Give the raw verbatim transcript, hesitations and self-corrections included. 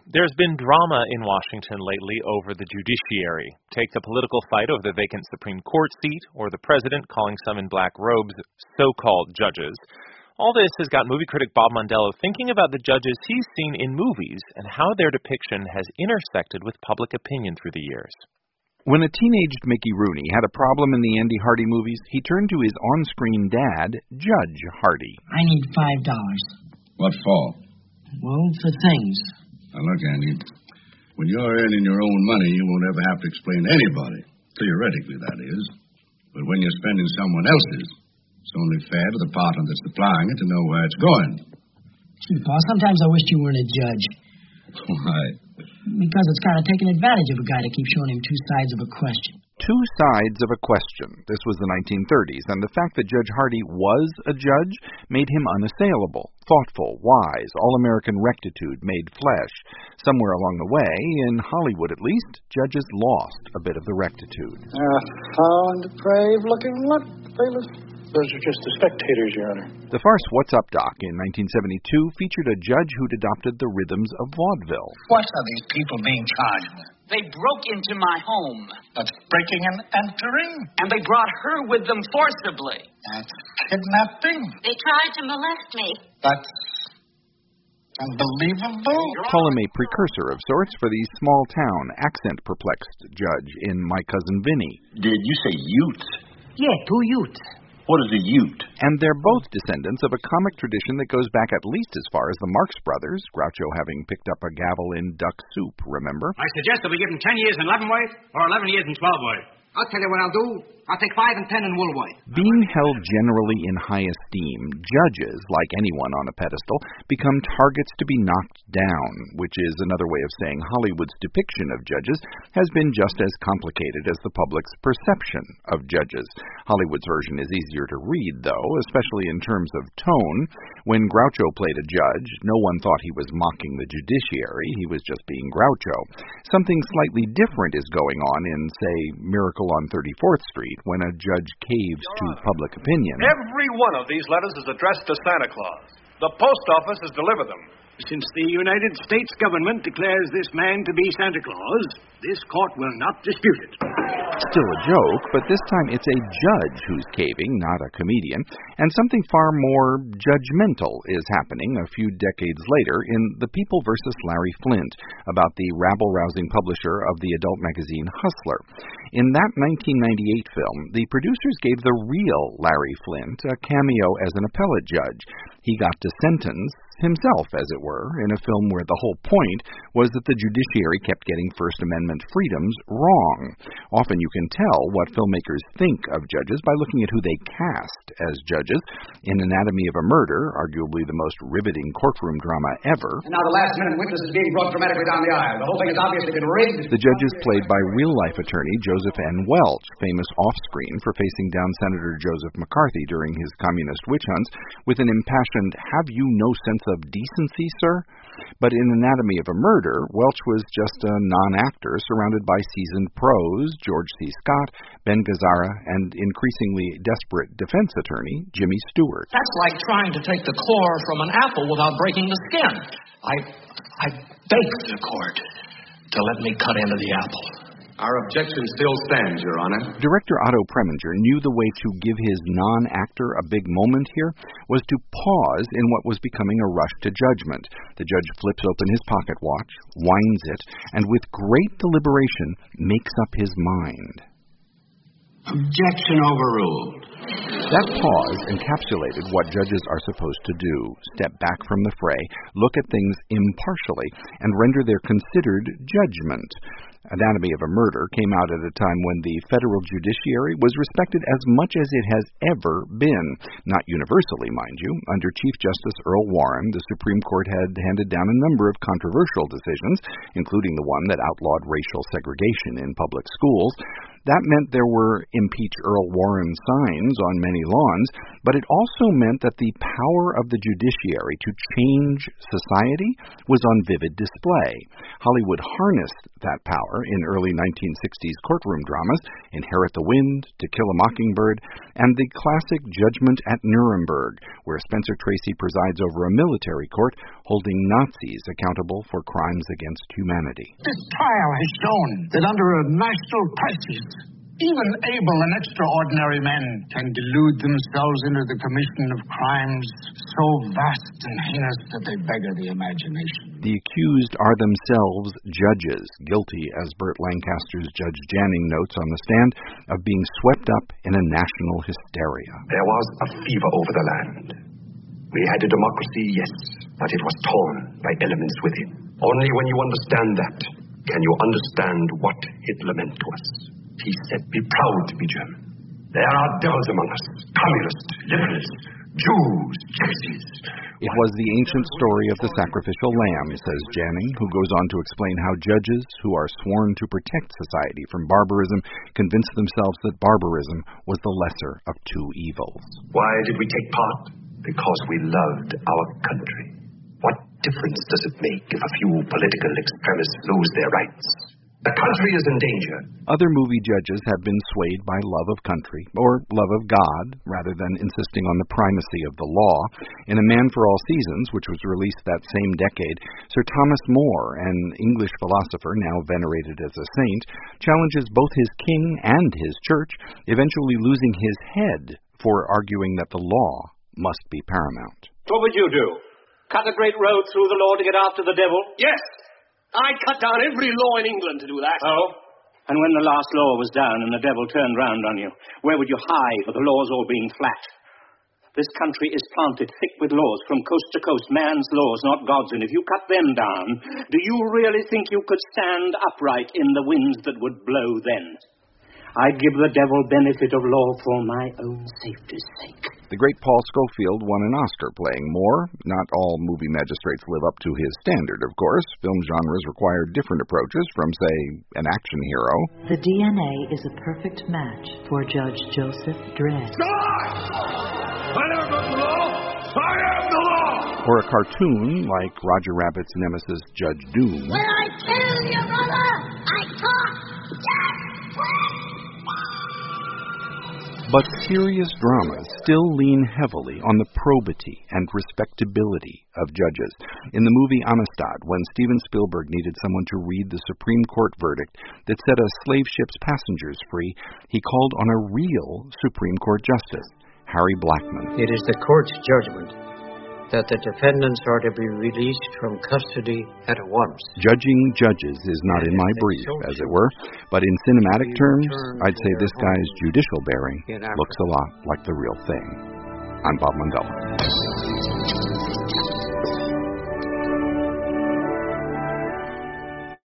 There's been drama in Washington lately over the judiciary. Take the political fight over the vacant Supreme Court seat, or the president calling some in black robes so-called judges. All this has got movie critic Bob Mondello thinking about the judges he's seen in movies and how their depiction has intersected with public opinion through the years. When a teenaged Mickey Rooney had a problem in the Andy Hardy movies, he turned to his on-screen dad, Judge Hardy. I need five dollars. What for? Well, for things. Now, look, Andy, when you're earning your own money, you won't ever have to explain to anybody. Theoretically, that is. But when you're spending someone else's, it's only fair to the partner that's supplying it to know where it's going. Gee, Paul, sometimes I wish you weren't a judge. Why? Because it's kind of taking advantage of a guy to keep showing him two sides of a question. Two sides of a question. This was the nineteen thirties, and the fact that Judge Hardy was a judge made him unassailable, thoughtful, wise, all-American rectitude made flesh. Somewhere along the way, in Hollywood at least, judges lost a bit of the rectitude. A foul and depraved-looking lot, bailiff. Those are just the spectators, Your Honor. The farce What's Up, Doc in nineteen seventy-two featured a judge who'd adopted the rhythms of vaudeville. What are these people being charged with? They broke into my home. That's breaking and entering? And they brought her with them forcibly. That's kidnapping? They tried to molest me. That's unbelievable. Call him a precursor of sorts for the small-town, accent-perplexed judge in My Cousin Vinny. Did you say Utes? Yeah, two Utes. What is a Ute? And they're both descendants of a comic tradition that goes back at least as far as the Marx Brothers, Groucho having picked up a gavel in Duck Soup, remember? I suggest that we give him ten years in Leavenworth or eleven years in Twelveworth. I'll tell you what I'll do. I'll take five and ten in Woolworth. Being held generally in high esteem, judges, like anyone on a pedestal, become targets to be knocked down, which is another way of saying Hollywood's depiction of judges has been just as complicated as the public's perception of judges. Hollywood's version is easier to read, though, especially in terms of tone. When Groucho played a judge, no one thought he was mocking the judiciary. He was just being Groucho. Something slightly different is going on in, say, Miracle on thirty-fourth Street, when a judge caves to public opinion. Every one of these letters is addressed to Santa Claus. The post office has delivered them. Since the United States government declares this man to be Santa Claus, this court will not dispute it. Still a joke, but this time it's a judge who's caving, not a comedian, and something far more judgmental is happening a few decades later in The People versus Larry Flynt, about the rabble-rousing publisher of the adult magazine Hustler. In that nineteen ninety-eight film, the producers gave the real Larry Flynt a cameo as an appellate judge. He got to sentence himself, as it were, in a film where the whole point was that the judiciary kept getting First Amendment freedoms wrong. Often you can tell what filmmakers think of judges by looking at who they cast as judges. In Anatomy of a Murder, arguably the most riveting courtroom drama ever, and now the last-minute witness is being brought dramatically down the aisle. The whole thing has obviously been rigged. The judge is played by real-life attorney Joseph N. Welch, famous off-screen for facing down Senator Joseph McCarthy during his communist witch hunts, with an impassioned, "Have you no sense of decency, sir?" But in Anatomy of a Murder, Welch was just a non-actor surrounded by seasoned pros, George C. Scott, Ben Gazzara, and increasingly desperate defense attorney, Jimmy Stewart. That's like trying to take the core from an apple without breaking the skin. I, I begged the court to let me cut into the apple. Our objection still stands, Your Honor. Director Otto Preminger knew the way to give his non-actor a big moment here was to pause in what was becoming a rush to judgment. The judge flips open his pocket watch, winds it, and with great deliberation makes up his mind. Objection overruled. That pause encapsulated what judges are supposed to do: step back from the fray, look at things impartially, and render their considered judgment. Anatomy of a Murder came out at a time when the federal judiciary was respected as much as it has ever been. Not universally, mind you. Under Chief Justice Earl Warren, the Supreme Court had handed down a number of controversial decisions, including the one that outlawed racial segregation in public schools. That meant there were Impeach Earl Warren signs on many lawns, but it also meant that the power of the judiciary to change society was on vivid display. Hollywood harnessed that power in early nineteen sixties courtroom dramas, Inherit the Wind, To Kill a Mockingbird, and the classic Judgment at Nuremberg, where Spencer Tracy presides over a military court, holding Nazis accountable for crimes against humanity. This trial has shown that under a national crisis, even able and extraordinary men can delude themselves into the commission of crimes so vast and heinous that they beggar the imagination. The accused are themselves judges, guilty, as Burt Lancaster's Judge Janning notes on the stand, of being swept up in a national hysteria. There was a fever over the land. We had a democracy, yes, but it was torn by elements within. Only when you understand that can you understand what Hitler meant to us. He said, be proud to be German. There are devils among us, communists, liberals, Jews, gypsies. It was the ancient story of the sacrificial lamb, says Janning, who goes on to explain how judges who are sworn to protect society from barbarism convinced themselves that barbarism was the lesser of two evils. Why did we take part? Because we loved our country. What difference does it make if a few political extremists lose their rights? The country is in danger. Other movie judges have been swayed by love of country, or love of God, rather than insisting on the primacy of the law. In A Man for All Seasons, which was released that same decade, Sir Thomas More, an English philosopher now venerated as a saint, challenges both his king and his church, eventually losing his head for arguing that the law must be paramount. What would you do? Cut a great road through the law to get after the devil? Yes! I'd cut down every law in England to do that. Oh? And when the last law was down and the devil turned round on you, where would you hide with the laws all being flat? This country is planted thick with laws from coast to coast, man's laws, not God's, and if you cut them down, do you really think you could stand upright in the winds that would blow then? I'd give the devil benefit of law for my own safety's sake. The great Paul Scofield won an Oscar playing More. Not all movie magistrates live up to his standard, of course. Film genres require different approaches from, say, an action hero. The D N A is a perfect match for Judge Joseph Dredd. I never broke the law. I am the law. Or a cartoon like Roger Rabbit's nemesis, Judge Doom. When I kill you, brother, I talk. Yes, But serious dramas still lean heavily on the probity and respectability of judges. In the movie Amistad, when Steven Spielberg needed someone to read the Supreme Court verdict that set a slave ship's passengers free, he called on a real Supreme Court justice, Harry Blackmun. It is the court's judgment that the defendants are to be released from custody at once. Judging judges is not in my brief, as it were, but in cinematic terms, I'd say this guy's judicial bearing looks a lot like the real thing. I'm Bob Mondello.